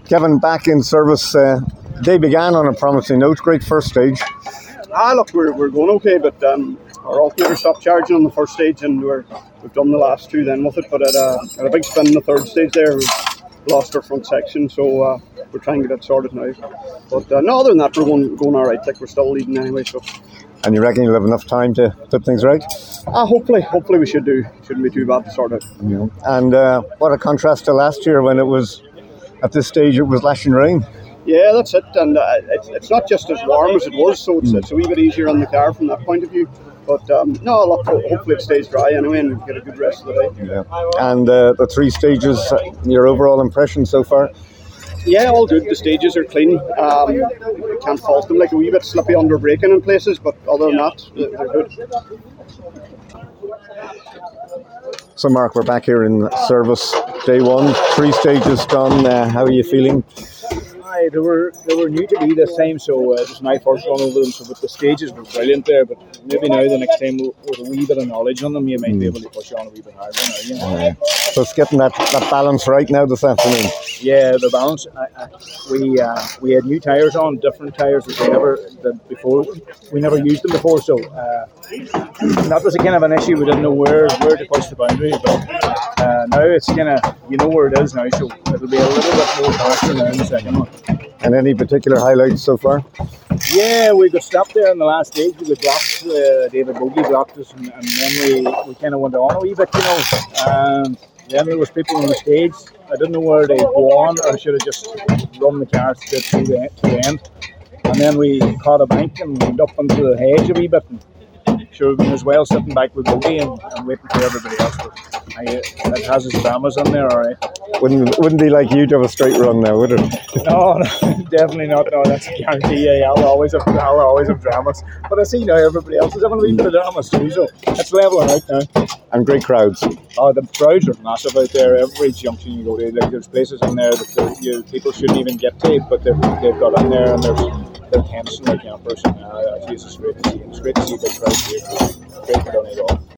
Kevin, back in service. Day began on a promising note. Great first stage. Look, we're going okay, but our alternator stopped charging on the first stage, and we've done the last two then with it. But at a big spin in the third stage there, we lost our front section, so we're trying to get it sorted now. But no, other than that, we're going all right. Like, we're still leading anyway. So. And you reckon you'll have enough time to put things right? Hopefully we should do. Shouldn't be too bad to sort out. Yeah. And what a contrast to last year when it was, at this stage, it was lashing rain. Yeah, that's it. And it's not just as warm as it was, so it's a wee bit easier on the car from that point of view. But no, look, hopefully it stays dry anyway and we get a good rest of the day. Yeah. And the three stages, your overall impression so far? Yeah, all good. The stages are clean. Can't fault them. Like, a wee bit slippy under braking in places, but other than that, they're good. So, Mark, we're back here in service. Day one, three stages done. How are you feeling? They were new to me this time, so it was my first run over them. So, but the stages were brilliant there. But maybe now the next time with a wee bit of knowledge on them, you might be able to push on a wee bit harder now. So it's getting that balance right now this afternoon. Yeah, the balance. We had new tyres on, different tyres that we never used them before. So that was a kind of an issue. We didn't know where to push the boundary, but now it's kind of, you know where it is now. So it'll be a little bit more faster now in the second one. And any particular highlights so far? Yeah, we got stopped there in the last stage. We got blocked. David Bogey blocked us, and then we kind of went on a wee bit, you know. And then there was people on the stage. I didn't know where they'd go on, or I should have just run the car straight to the end. And then we caught a bank and went up into the hedge a wee bit. And sure, we as well sitting back with Bogey and waiting for everybody else. But it has its dramas on there, all right. Wouldn't be like you to have a straight run now, would it? No, definitely not. No, that's a guarantee. Yeah, I'll always have dramas. But I see now everybody else is having a wee bit of dramas too, so it's leveling out now. And great crowds. Oh, the crowds are massive out there. Every junction you go to, like, there's places in there that people shouldn't even get to, but they've got in there and they're tense and they're campers. Jesus, it's great to see. It's great to see big crowds here. Great for Donegal.